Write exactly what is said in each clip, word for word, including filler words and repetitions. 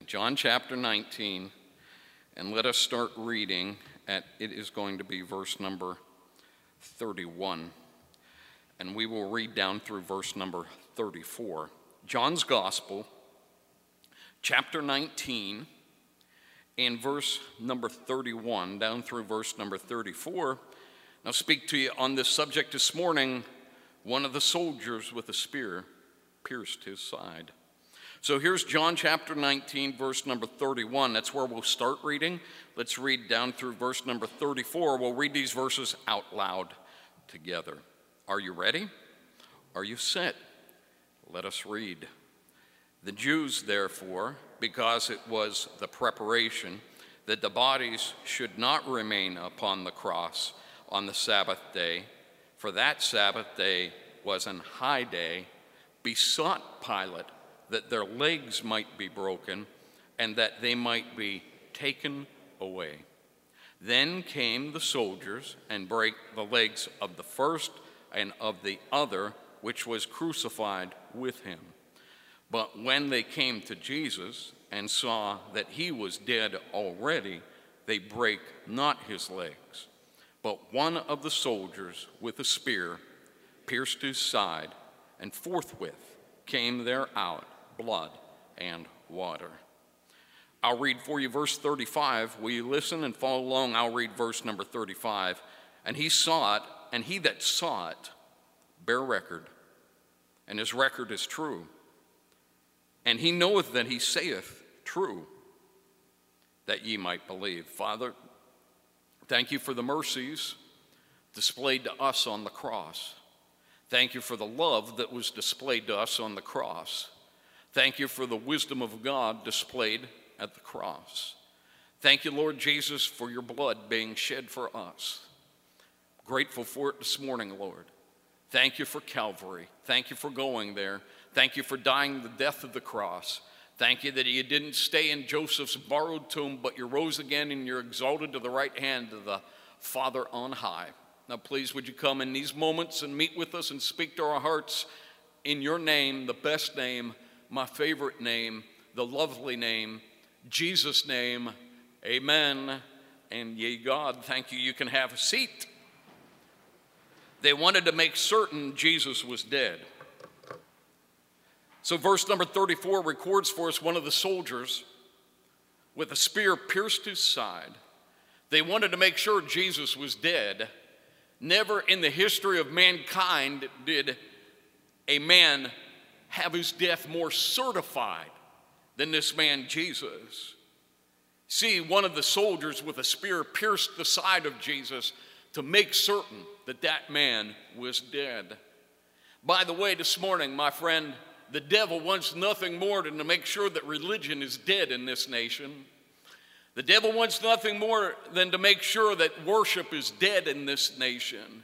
John chapter nineteen, and let us start reading at, it is going to be verse number thirty-one, and we will read down through verse number thirty-four. John's Gospel, chapter nineteen, and verse number thirty-one, down through verse number thirty-four. I'll speak to you on this subject this morning. One of the soldiers with a spear pierced his side. So here's John chapter nineteen, verse number thirty-one. That's where we'll start reading. Let's read down through verse number thirty-four. We'll read these verses out loud together. Are you ready? Are you set? Let us read. The Jews, therefore, because it was the preparation that the bodies should not remain upon the cross on the Sabbath day, for that Sabbath day was an high day, besought Pilate that their legs might be broken and that they might be taken away. Then came the soldiers and brake the legs of the first and of the other, which was crucified with him. But when they came to Jesus and saw that he was dead already, they brake not his legs. But one of the soldiers with a spear pierced his side, and forthwith came there out blood and water. I'll read for you verse thirty-five. Will you listen and follow along? I'll read verse number thirty-five. And he saw it, and he that saw it bare record, and his record is true. And he knoweth that he saith true, that ye might believe. Father, thank you for the mercies displayed to us on the cross. Thank you for the love that was displayed to us on the cross. Thank you for the wisdom of God displayed at the cross. Thank you, Lord Jesus, for your blood being shed for us. Grateful for it this morning, Lord. Thank you for Calvary. Thank you for going there. Thank you for dying the death of the cross. Thank you that you didn't stay in Joseph's borrowed tomb, but you rose again and you're exalted to the right hand of the Father on high. Now, please, would you come in these moments and meet with us and speak to our hearts in your name, the best name, my favorite name, the lovely name, Jesus' name. Amen. And yea, God, thank you. You can have a seat. They wanted to make certain Jesus was dead. So verse number thirty-four records for us one of the soldiers with a spear pierced his side. They wanted to make sure Jesus was dead. Never in the history of mankind did a man have his death more certified than this man Jesus. See, one of the soldiers with a spear pierced the side of Jesus to make certain that that man was dead. By the way, this morning, my friend, the devil wants nothing more than to make sure that religion is dead in this nation. The devil wants nothing more than to make sure that worship is dead in this nation.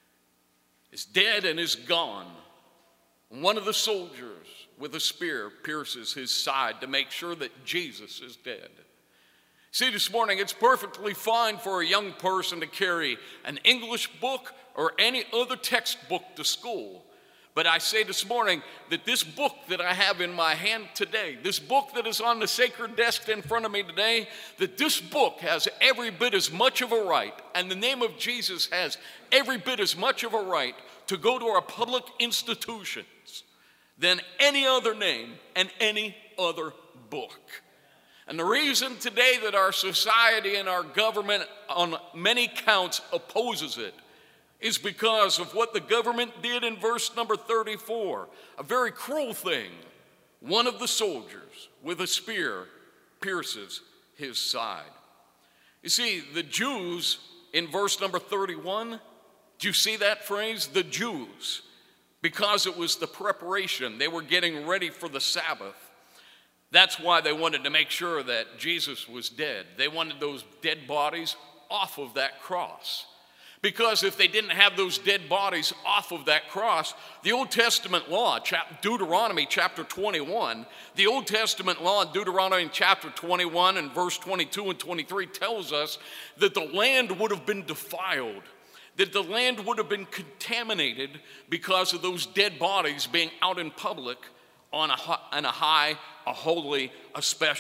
It's dead and is gone. And one of the soldiers with a spear pierces his side to make sure that Jesus is dead. See, this morning, it's perfectly fine for a young person to carry an English book or any other textbook to school. But I say this morning that this book that I have in my hand today, this book that is on the sacred desk in front of me today, that this book has every bit as much of a right, and the name of Jesus has every bit as much of a right to go to our public institutions than any other name and any other book. And the reason today that our society and our government on many counts opposes it is because of what the government did in verse number thirty-four, a very cruel thing. One of the soldiers with a spear pierces his side. You see, the Jews in verse number thirty-one, do you see that phrase? The Jews, because it was the preparation. They were getting ready for the Sabbath. That's why they wanted to make sure that Jesus was dead. They wanted those dead bodies off of that cross. Because if they didn't have those dead bodies off of that cross, the Old Testament law, Deuteronomy chapter twenty-one, the Old Testament law in Deuteronomy chapter twenty-one and verse twenty-two and twenty-three tells us that the land would have been defiled, that the land would have been contaminated because of those dead bodies being out in public on a, on a high, a holy, a special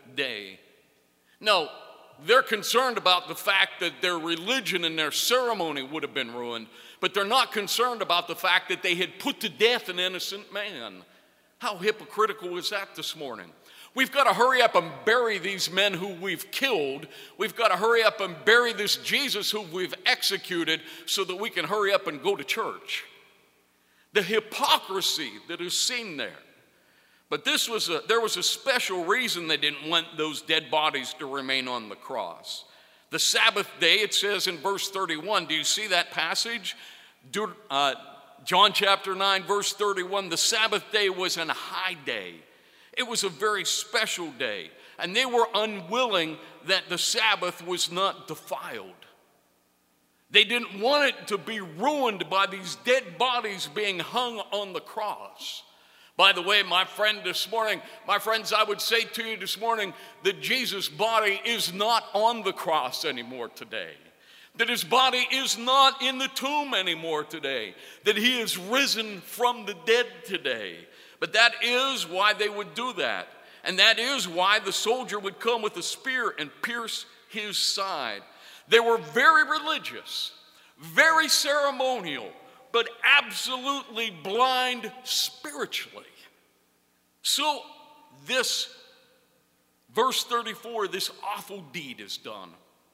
day. No, they're concerned about the fact that their religion and their ceremony would have been ruined, but they're not concerned about the fact that they had put to death an innocent man. How hypocritical is that this morning? We've got to hurry up and bury these men who we've killed. We've got to hurry up and bury this Jesus who we've executed so that we can hurry up and go to church. The hypocrisy that is seen there. But this was a, there was a special reason they didn't want those dead bodies to remain on the cross. The Sabbath day, it says in verse thirty-one, do you see that passage? Do, uh, John chapter nine, verse thirty-one, the Sabbath day was an high day. It was a very special day, and they were unwilling that the Sabbath was not defiled. They didn't want it to be ruined by these dead bodies being hung on the cross. By the way, my friend, this morning, my friends, I would say to you this morning that Jesus' body is not on the cross anymore today. That his body is not in the tomb anymore today. That he is risen from the dead today. But that is why they would do that. And that is why the soldier would come with a spear and pierce his side. They were very religious, very ceremonial, but absolutely blind spiritually. So this, verse thirty-four, this awful deed is done.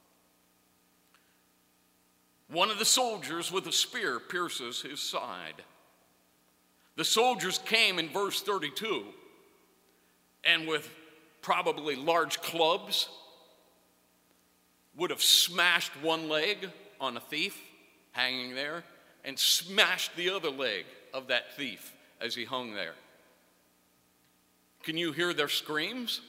One of the soldiers with a spear pierces his side. The soldiers came in verse thirty-two, and with probably large clubs would have smashed one leg on a thief hanging there and smashed the other leg of that thief as he hung there. Can you hear their screams?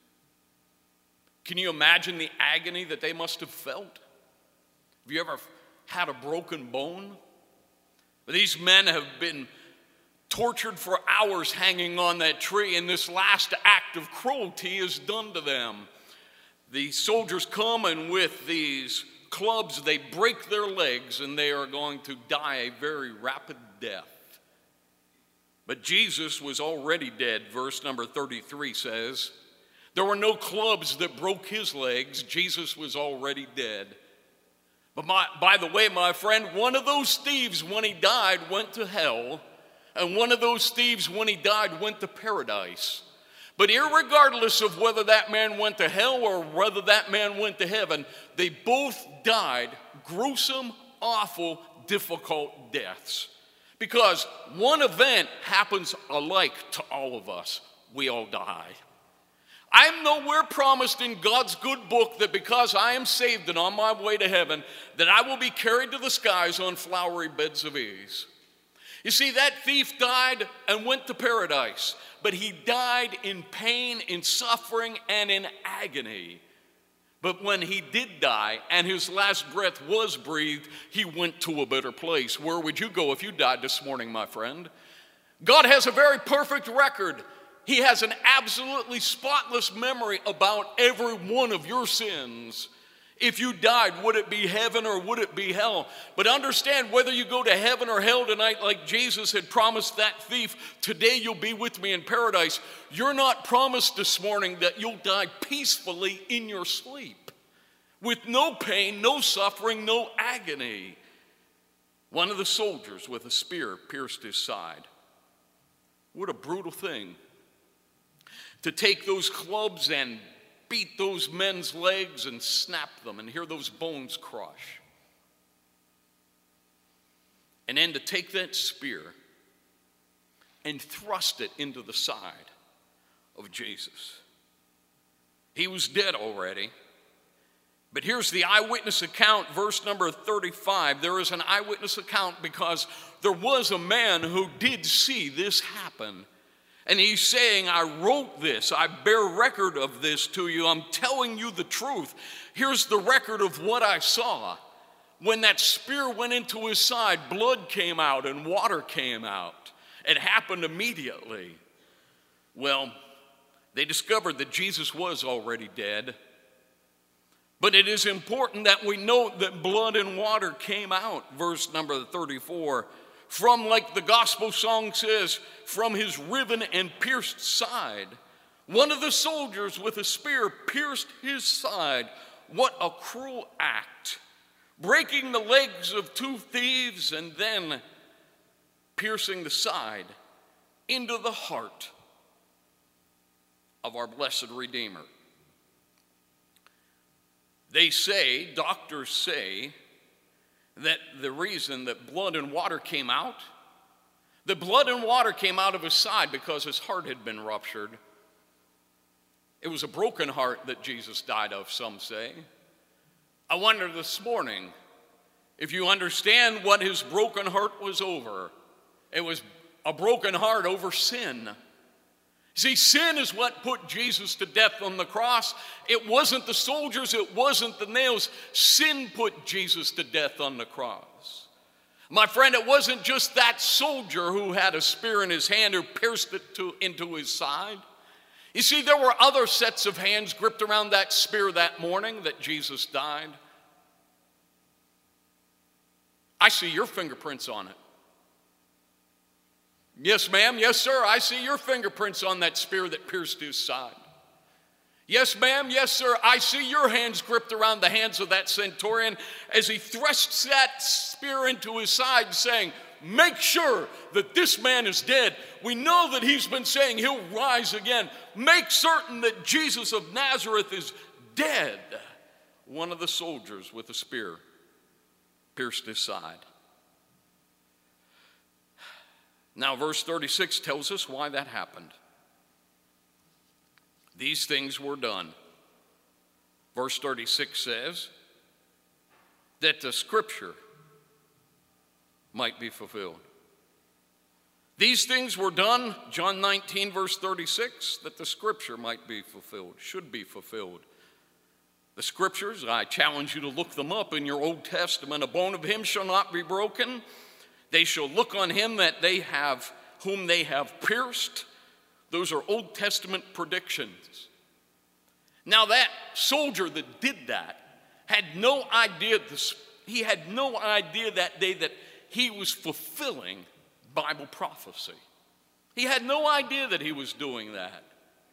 Can you imagine the agony that they must have felt? Have you ever had a broken bone? These men have been tortured for hours hanging on that tree, and this last act of cruelty is done to them. The soldiers come, and with these clubs, they break their legs, and they are going to die a very rapid death. But Jesus was already dead. Verse number thirty-three says, there were no clubs that broke his legs. Jesus was already dead. But my, by the way, my friend, one of those thieves, when he died, went to hell. And one of those thieves, when he died, went to paradise. But irregardless of whether that man went to hell or whether that man went to heaven, they both died gruesome, awful, difficult deaths. Because one event happens alike to all of us. We all die. I'm nowhere promised in God's good book that because I am saved and on my way to heaven, that I will be carried to the skies on flowery beds of ease. You see, that thief died and went to paradise, but he died in pain, in suffering, and in agony. But when he did die and his last breath was breathed, he went to a better place. Where would you go if you died this morning, my friend? God has a very perfect record. He has an absolutely spotless memory about every one of your sins. If you died, would it be heaven or would it be hell? But understand, whether you go to heaven or hell tonight, like Jesus had promised that thief, today you'll be with me in paradise. You're not promised this morning that you'll die peacefully in your sleep, with no pain, no suffering, no agony. One of the soldiers with a spear pierced his side. What a brutal thing. To take those clubs and beat those men's legs and snap them and hear those bones crush. And then to take that spear and thrust it into the side of Jesus. He was dead already. But here's the eyewitness account, verse number thirty-five. There is an eyewitness account because there was a man who did see this happen. And he's saying, I wrote this, I bear record of this to you, I'm telling you the truth. Here's the record of what I saw. When that spear went into his side, blood came out and water came out. It happened immediately. Well, they discovered that Jesus was already dead. But it is important that we note that blood and water came out, verse number thirty-four. From, like the gospel song says, from his riven and pierced side. One of the soldiers with a spear pierced his side. What a cruel act. Breaking the legs of two thieves and then piercing the side into the heart of our blessed Redeemer. They say, doctors say, that the reason that blood and water came out, the blood and water came out of his side because his heart had been ruptured. It was a broken heart that Jesus died of, some say. I wonder this morning if you understand what his broken heart was over. It was a broken heart over sin. See, sin is what put Jesus to death on the cross. It wasn't the soldiers, it wasn't the nails. Sin put Jesus to death on the cross. My friend, it wasn't just that soldier who had a spear in his hand who pierced it to, into his side. You see, there were other sets of hands gripped around that spear that morning that Jesus died. I see your fingerprints on it. Yes, ma'am. Yes, sir. I see your fingerprints on that spear that pierced his side. Yes, ma'am. Yes, sir. I see your hands gripped around the hands of that centurion as he thrusts that spear into his side, saying, make sure that this man is dead. We know that he's been saying he'll rise again. Make certain that Jesus of Nazareth is dead. One of the soldiers with a spear pierced his side. Now, verse thirty-six tells us why that happened. These things were done. Verse thirty-six says that the scripture might be fulfilled. These things were done, John nineteen, verse thirty-six, that the scripture might be fulfilled, should be fulfilled. The scriptures, I challenge you to look them up in your Old Testament. A bone of him shall not be broken. They shall look on him that they have, whom they have pierced. Those are Old Testament predictions. Now that soldier that did that had no idea, this, he had no idea that day that he was fulfilling Bible prophecy. He had no idea that he was doing that.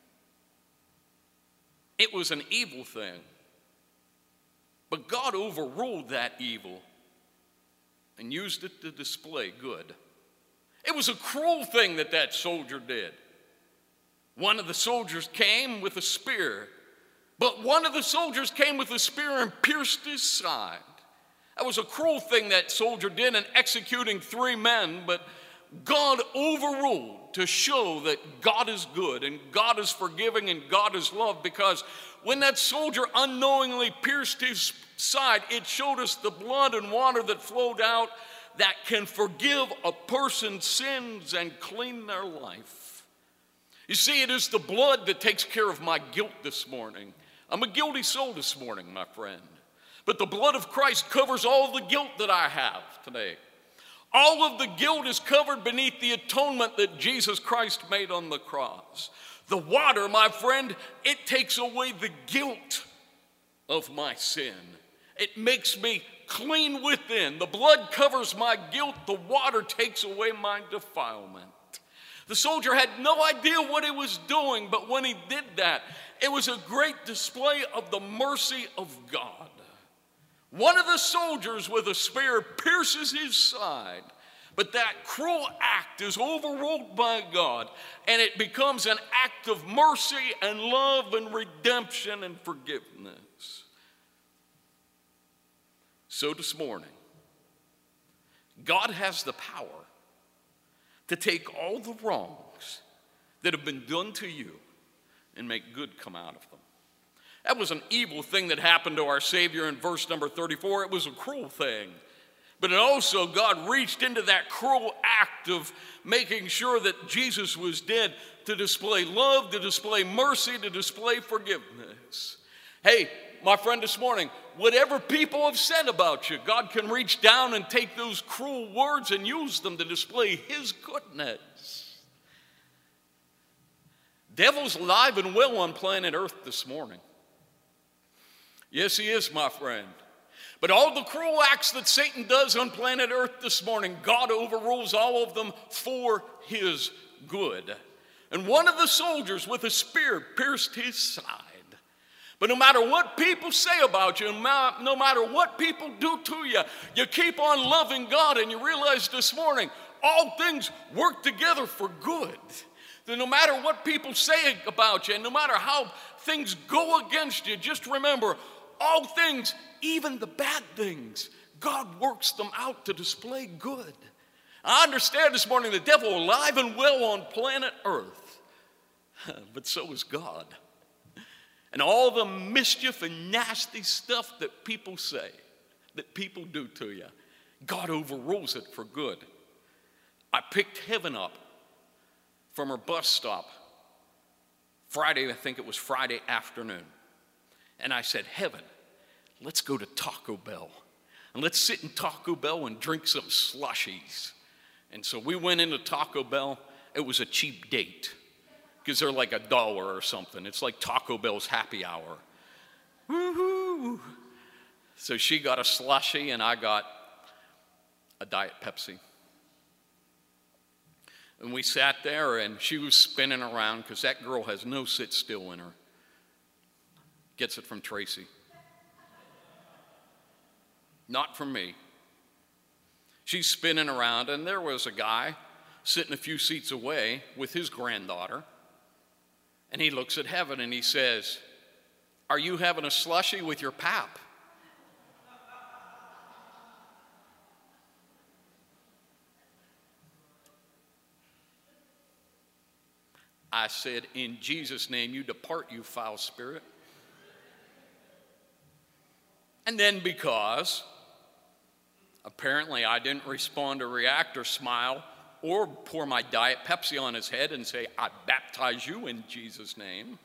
It was an evil thing. But God overruled that evil and used it to display good. It was a cruel thing that that soldier did. One of the soldiers came with a spear, but one of the soldiers came with a spear and pierced his side. That was a cruel thing that soldier did in executing three men, but God overruled to show that God is good and God is forgiving and God is love, because when that soldier unknowingly pierced his side, it showed us the blood and water that flowed out that can forgive a person's sins and clean their life. You see, it is the blood that takes care of my guilt this morning. I'm a guilty soul this morning, my friend. But the blood of Christ covers all the guilt that I have today. All of the guilt is covered beneath the atonement that Jesus Christ made on the cross. The water, my friend, it takes away the guilt of my sin. It makes me clean within. The blood covers my guilt. The water takes away my defilement. The soldier had no idea what he was doing, but when he did that, it was a great display of the mercy of God. One of the soldiers with a spear pierces his side, but that cruel act is overruled by God, and it becomes an act of mercy and love and redemption and forgiveness. So this morning, God has the power to take all the wrongs that have been done to you and make good come out of them. That was an evil thing that happened to our Savior in verse number thirty-four. It was a cruel thing. But it also, God reached into that cruel act of making sure that Jesus was dead to display love, to display mercy, to display forgiveness. Hey, my friend, this morning, whatever people have said about you, God can reach down and take those cruel words and use them to display His goodness. Devil's alive and well on planet Earth this morning. Yes, he is, my friend. But all the cruel acts that Satan does on planet Earth this morning, God overrules all of them for His good. And one of the soldiers with a spear pierced his side. But no matter what people say about you, no matter what people do to you, you keep on loving God, and you realize this morning, all things work together for good. That no matter what people say about you, and no matter how things go against you, just remember, all things, even the bad things, God works them out to display good. I understand this morning the devil alive and well on planet Earth, but so is God. And all the mischief and nasty stuff that people say, that people do to you, God overrules it for good. I picked Heaven up from her bus stop Friday, I think it was Friday afternoon. And I said, Heaven, let's go to Taco Bell. And let's sit in Taco Bell and drink some slushies. And so we went into Taco Bell. It was a cheap date because they're like a dollar or something. It's like Taco Bell's happy hour. Woohoo! So she got a slushie and I got a Diet Pepsi. And we sat there and she was spinning around because that girl has no sit still in her. Gets it from Tracy. Not from me. She's spinning around, and there was a guy sitting a few seats away with his granddaughter, and he looks at Heaven and he says, are you having a slushie with your pap? I said, in Jesus' name, you depart, you foul spirit. And then because apparently I didn't respond or react or smile or pour my Diet Pepsi on his head and say, I baptize you in Jesus' name,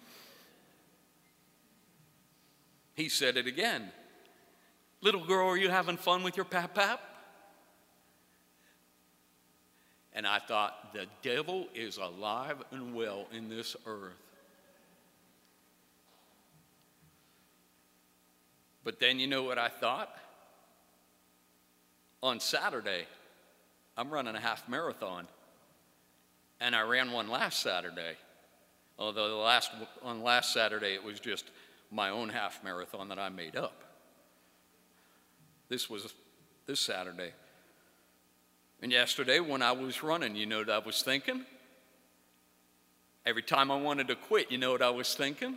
he said it again. Little girl, are you having fun with your pap-pap? And I thought, the devil is alive and well in this earth. But then you know what I thought? On Saturday, I'm running a half marathon. And I ran one last Saturday. Although the last, on last Saturday, it was just my own half marathon that I made up. This was this Saturday. And yesterday, when I was running, you know what I was thinking? Every time I wanted to quit, you know what I was thinking?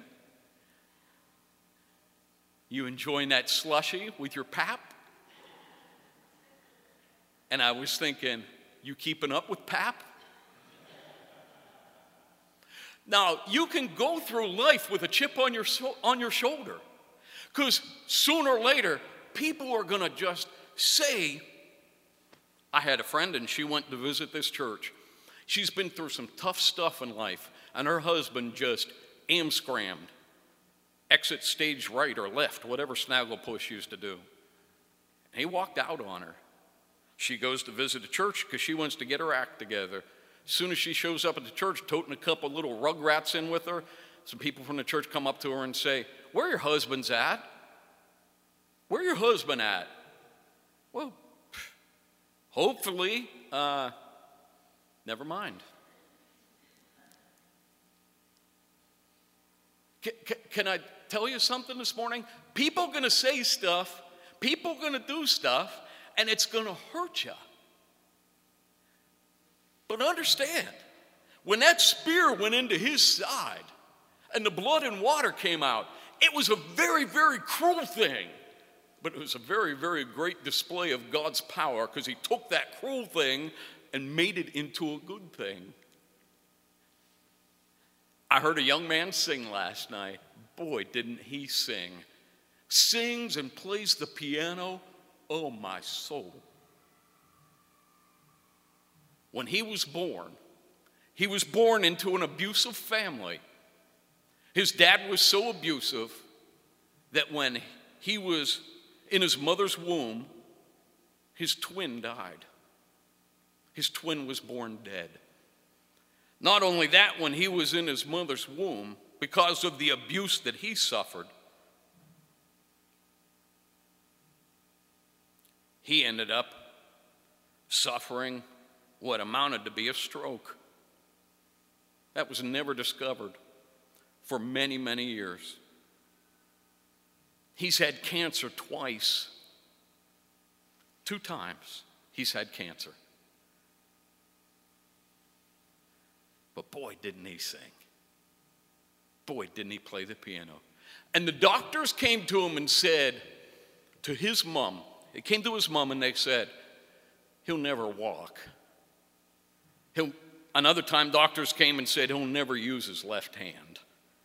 You enjoying that slushie with your pap? And I was thinking, you keeping up with pap? Now, you can go through life with a chip on your, on your shoulder, because sooner or later, people are going to just say, I had a friend and she went to visit this church. She's been through some tough stuff in life, and her husband just am-scrammed. Exit stage right or left, whatever Snagglepuss used to do. And he walked out on her. She goes to visit the church because she wants to get her act together. As soon as she shows up at the church, toting a couple little rugrats in with her, some people from the church come up to her and say, where your husband's at? Where your husband at? Well, hopefully, uh, never mind. Can, can, can I tell you something this morning? People are going to say stuff, people are going to do stuff, and it's going to hurt you. But understand, when that spear went into his side and the blood and water came out, it was a very, very cruel thing. But it was a very, very great display of God's power, because he took that cruel thing and made it into a good thing. I heard a young man sing last night. Boy, didn't he sing. Sings and plays the piano. Oh, my soul. When he was born, he was born into an abusive family. His dad was so abusive that when he was in his mother's womb, his twin died. His twin was born dead. Not only that, when he was in his mother's womb, because of the abuse that he suffered, he ended up suffering what amounted to be a stroke. That was never discovered for many, many years. He's had cancer twice. Two times he's had cancer. But boy, didn't he sing. Boy, didn't he play the piano. And the doctors came to him and said to his mom, they came to his mom and they said, he'll never walk. He'll, another time doctors came and said he'll never use his left hand.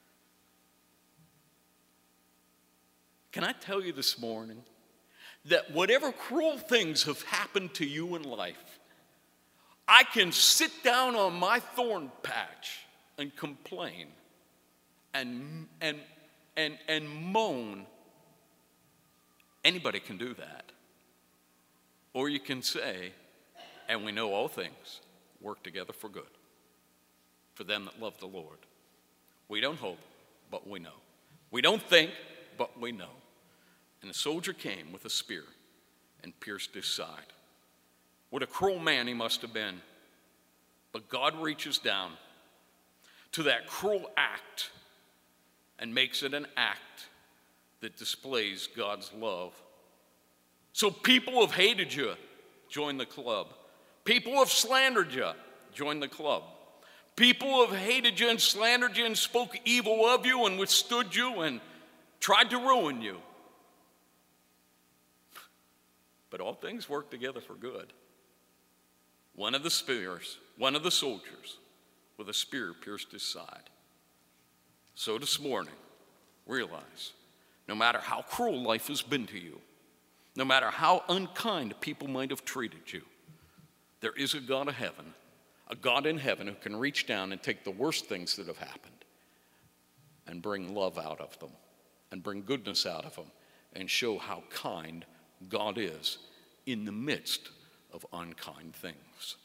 Can I tell you this morning that whatever cruel things have happened to you in life, I can sit down on my thorn patch and complain and, and, and, and moan. Anybody can do that. Or you can say, and we know all things work together for good, for them that love the Lord. We don't hope, but we know. We don't think, but we know. And the soldier came with a spear and pierced his side. What a cruel man he must have been. But God reaches down to that cruel act and makes it an act that displays God's love. So people have hated you, join the club. People have slandered you, join the club. People have hated you and slandered you and spoke evil of you and withstood you and tried to ruin you. But all things work together for good. One of the spears, one of the soldiers with a spear pierced his side. So this morning, realize no matter how cruel life has been to you, no matter how unkind people might have treated you, there is a God of heaven, a God in heaven who can reach down and take the worst things that have happened and bring love out of them and bring goodness out of them and show how kind God is in the midst of unkind things.